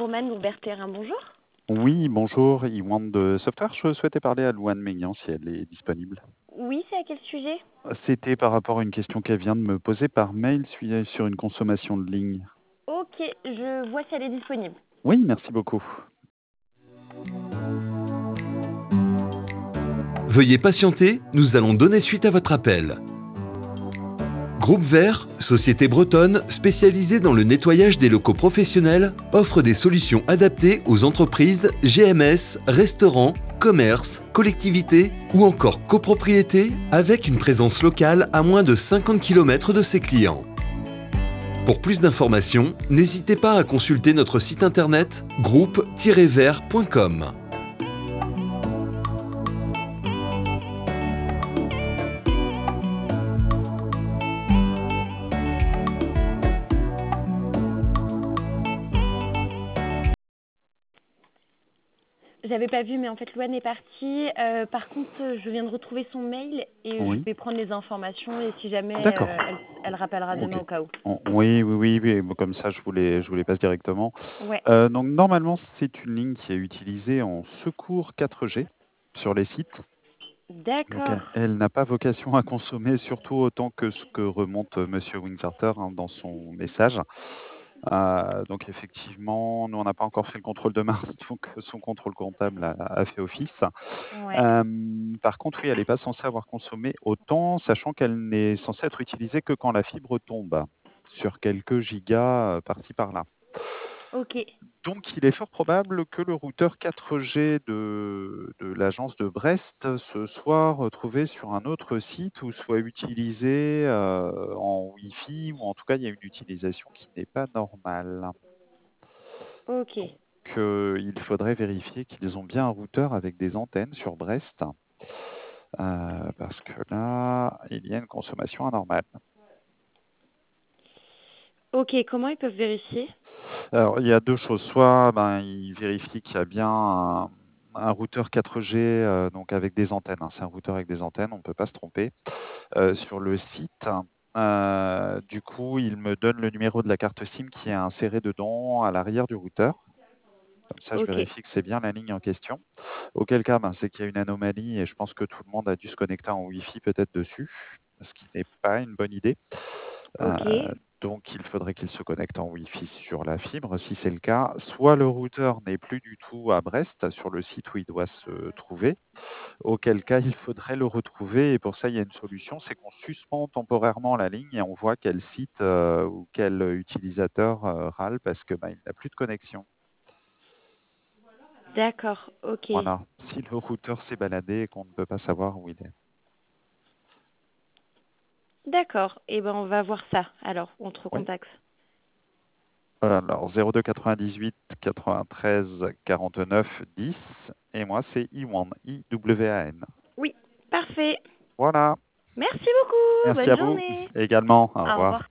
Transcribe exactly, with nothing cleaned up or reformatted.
Romane Hubert-Terrain, bonjour. Oui, bonjour, Iwan de Software. Je souhaitais parler à Louane Maignan si elle est disponible. Oui, c'est à quel sujet? C'était par rapport à une question qu'elle vient de me poser par mail sui- sur une consommation de ligne. Ok, je vois si elle est disponible. Oui, merci beaucoup. Veuillez patienter, nous allons donner suite à votre appel. Groupe Vert, société bretonne spécialisée dans le nettoyage des locaux professionnels, offre des solutions adaptées aux entreprises, G M S, restaurants, commerces, collectivités ou encore copropriétés avec une présence locale à moins de cinquante kilomètres de ses clients. Pour plus d'informations, n'hésitez pas à consulter notre site internet groupe tiret vert point com. J'avais pas vu, mais en fait, Louane est partie. Euh, par contre, je viens de retrouver son mail et je Oui, vais prendre les informations et si jamais d'accord. euh, elle, elle rappellera Ok. demain au cas où. On- Oui, oui, oui, oui, bon, comme ça je vous les, je vous les passe directement. Ouais, Euh, donc normalement, c'est une ligne qui est utilisée en secours quatre G sur les sites. Donc d'accord. elle, elle n'a pas vocation à consommer, surtout autant que ce que remonte euh, Monsieur Wingcarter hein, dans son message. Euh, donc effectivement, nous on n'a pas encore fait le contrôle de mars, donc son contrôle comptable a, a fait office. Ouais, Euh, par contre, oui, elle n'est pas censée avoir consommé autant, sachant qu'elle n'est censée être utilisée que quand la fibre tombe sur quelques gigas euh, par-ci par-là. ok. Donc, il est fort probable que le routeur quatre G de, de l'agence de Brest se soit retrouvé sur un autre site ou soit utilisé euh, en Wi-Fi, ou en tout cas, il y a une utilisation qui n'est pas normale. Ok, Donc, euh, il faudrait vérifier qu'ils ont bien un routeur avec des antennes sur Brest, euh, parce que là, il y a une consommation anormale. ok. Comment ils peuvent vérifier? Alors, il y a deux choses. Soit ben, il vérifie qu'il y a bien un, un routeur quatre G euh, donc avec des antennes, hein. C'est un routeur avec des antennes, on ne peut pas se tromper. Euh, sur le site, euh, du coup, il me donne le numéro de la carte SIM qui est inséré dedans à l'arrière du routeur. Comme ça, je Ok, vérifie que c'est bien la ligne en question. Auquel cas, ben, c'est qu'il y a une anomalie et je pense que tout le monde a dû se connecter en Wi-Fi peut-être dessus, ce qui n'est pas une bonne idée. Euh, ok. donc, il faudrait qu'il se connecte en Wi-Fi sur la fibre. Si c'est le cas, soit le routeur n'est plus du tout à Brest, sur le site où il doit se trouver, auquel cas il faudrait le retrouver. Et pour ça, il y a une solution, c'est qu'on suspend temporairement la ligne et on voit quel site euh, ou quel utilisateur euh, râle parce que ben, il n'a plus de connexion. D'accord, ok. Voilà, si le routeur s'est baladé et qu'on ne peut pas savoir où il est. D'accord. Et ben, on va voir ça. Alors, on te Oui. recontacte. Voilà, alors zéro deux quatre-vingt-dix-huit quatre-vingt-treize quarante-neuf dix et moi c'est Iwan, I W A N. Oui, parfait. Voilà, Merci beaucoup. merci Bonne à vous journée. également, au Au revoir. revoir.